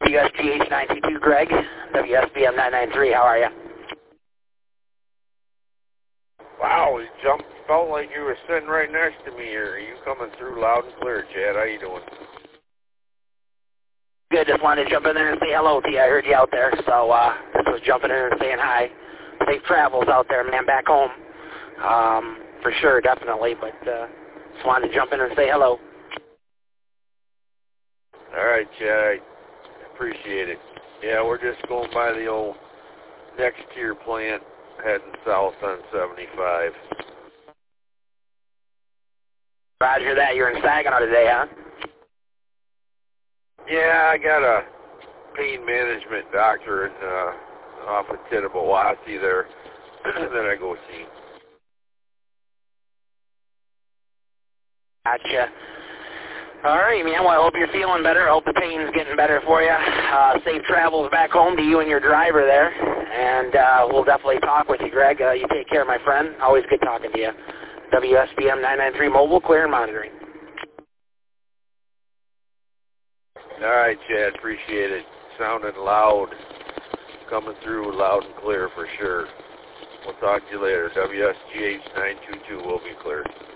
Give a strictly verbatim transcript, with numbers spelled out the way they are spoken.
W S G H nine two two, Greg. W S B M nine nine three, how are you? Wow, you jumped, felt like you were sitting right next to me here. Are you coming through loud and clear, Chad? How you doing? Good, just wanted to jump in there and say hello to you. I heard you out there, so uh, just was jumping in and saying hi. Safe travels out there, man, back home. Um, for sure, definitely, but uh, just wanted to jump in and say hello. All right, Chad, I appreciate it. Yeah, we're just going by the old next tier plant, heading south on seventy-five. Roger that. You're in Saginaw today, huh? Yeah, I got a pain management doctor in, uh, off of Tittabawassee there that I go see. Gotcha. All right, man. Well, I hope you're feeling better. I hope the pain's getting better for you. Uh, safe travels back home to you and your driver there. And uh, we'll definitely talk with you, Greg. Uh, you take care, my friend. Always good talking to you. W S B M nine nine three Mobile, clear and monitoring. All right, Chad. Appreciate it. Sounding loud. Coming through loud and clear for sure. We'll talk to you later. W S G H nine two two will be clear.